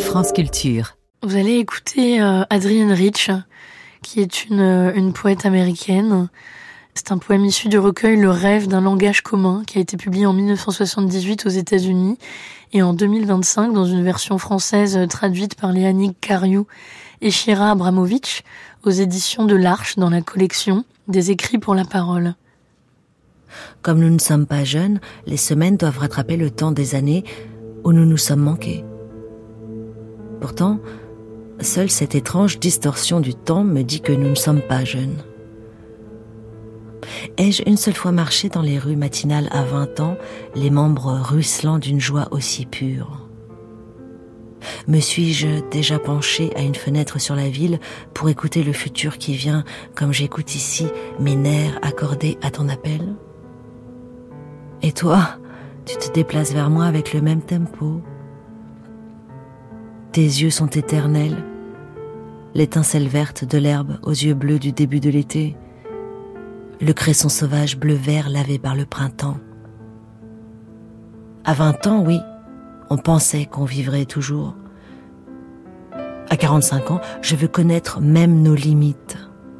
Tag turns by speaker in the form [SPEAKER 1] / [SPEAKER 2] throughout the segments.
[SPEAKER 1] France Culture.
[SPEAKER 2] Vous allez écouter Adrienne Rich, qui est une poète américaine. C'est un poème issu du recueil Le rêve d'un langage commun, qui a été publié en 1978 aux États-Unis et en 2025 dans une version française traduite par Léanique Cariou et Shira Abramovic aux éditions de l'Arche dans la collection des écrits pour la parole.
[SPEAKER 3] Comme nous ne sommes pas jeunes, les semaines doivent rattraper le temps des années où nous nous sommes manqués. Pourtant, seule cette étrange distorsion du temps me dit que nous ne sommes pas jeunes. Ai-je une seule fois marché dans les rues matinales à 20 ans, les membres ruisselants d'une joie aussi pure ? Me suis-je déjà penché à une fenêtre sur la ville pour écouter le futur qui vient, comme j'écoute ici mes nerfs accordés à ton appel ? Et toi, tu te déplaces vers moi avec le même tempo. Tes yeux sont éternels, l'étincelle verte de l'herbe aux yeux bleus du début de l'été, le cresson sauvage bleu-vert lavé par le printemps. À 20 ans, oui, on pensait qu'on vivrait toujours. À 45 ans, je veux connaître même nos limites.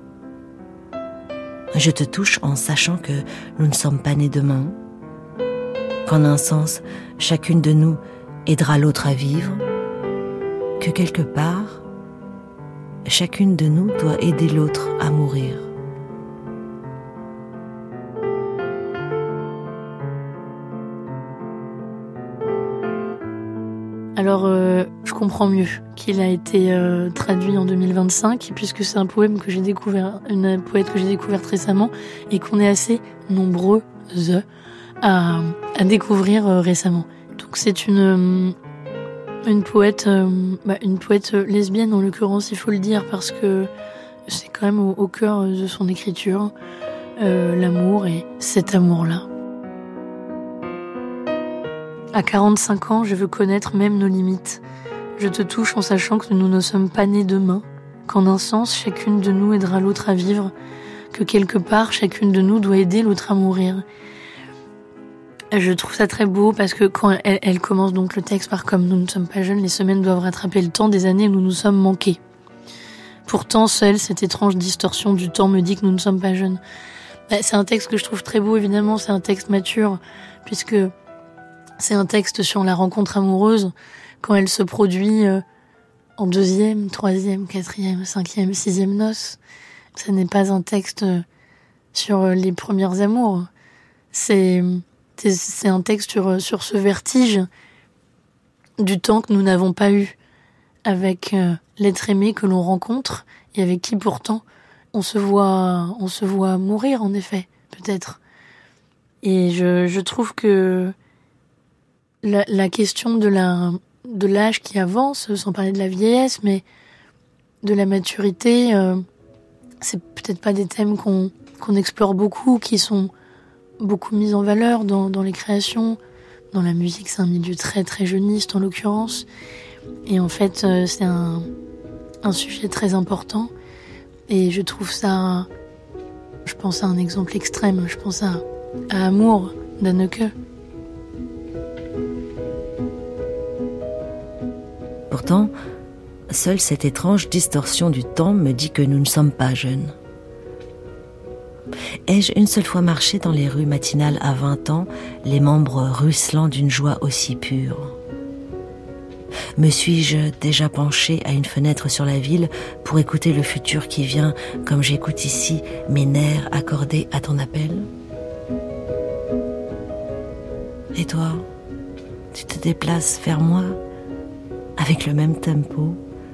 [SPEAKER 3] Je te touche en sachant que nous ne sommes pas nés demain, qu'en un sens, chacune de nous aidera l'autre à vivre, que quelque part, chacune de nous doit aider l'autre à mourir.
[SPEAKER 2] Alors, je comprends mieux qu'il a été traduit en 2025, puisque c'est un poème que j'ai découvert, une poète que j'ai découverte récemment, et qu'on est assez nombreuses à découvrir récemment. Donc c'est une poète lesbienne en l'occurrence, il faut le dire, parce que c'est quand même au cœur de son écriture, l'amour et cet amour-là. À 45 ans, je veux connaître même nos limites. Je te touche en sachant que nous ne sommes pas nés demain, qu'en un sens, chacune de nous aidera l'autre à vivre, que quelque part, chacune de nous doit aider l'autre à mourir. Je trouve ça très beau parce que quand elle commence donc le texte par « Comme nous ne sommes pas jeunes, les semaines doivent rattraper le temps des années où nous nous sommes manqués. Pourtant, seule cette étrange distorsion du temps me dit que nous ne sommes pas jeunes. » C'est un texte que je trouve très beau, évidemment, c'est un texte mature, puisque c'est un texte sur la rencontre amoureuse, quand elle se produit en 2e, 3e, 4e, 5e, 6e noces. Ce n'est pas un texte sur les premières amours. C'est un texte sur ce vertige du temps que nous n'avons pas eu avec l'être aimé que l'on rencontre et avec qui pourtant on se voit mourir, en effet, peut-être. Et je trouve que la question de l'âge qui avance, sans parler de la vieillesse, mais de la maturité, c'est peut-être pas des thèmes qu'on explore beaucoup, qui sont beaucoup mis en valeur dans les créations. Dans la musique, c'est un milieu très très jeuniste en l'occurrence. Et en fait, c'est un sujet très important. Et je trouve ça... Je pense à un exemple extrême. Je pense à Amour d'Anneke.
[SPEAKER 3] Pourtant, seule cette étrange distorsion du temps me dit que nous ne sommes pas jeunes. Ai-je une seule fois marché dans les rues matinales à 20 ans, les membres ruisselants d'une joie aussi pure ? Me suis-je déjà penché à une fenêtre sur la ville pour écouter le futur qui vient, comme j'écoute ici mes nerfs accordés à ton appel ? Et toi, tu te déplaces vers moi avec le même tempo.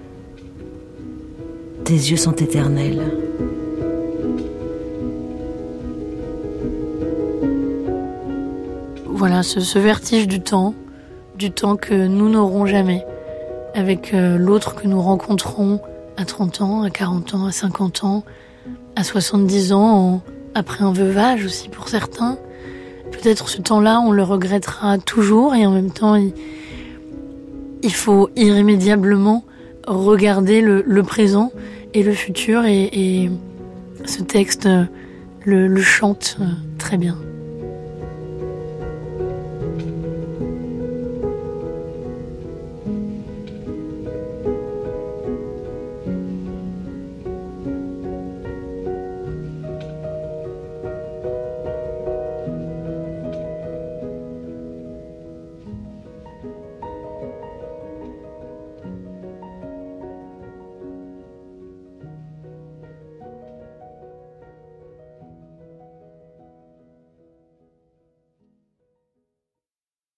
[SPEAKER 3] Tes yeux sont éternels.
[SPEAKER 2] Voilà, ce vertige du temps que nous n'aurons jamais, avec l'autre que nous rencontrons à 30 ans, à 40 ans, à 50 ans, à 70 ans, après un veuvage aussi pour certains. Peut-être ce temps-là, on le regrettera toujours, et en même temps, il faut irrémédiablement regarder le présent et le futur, et ce texte le chante très bien.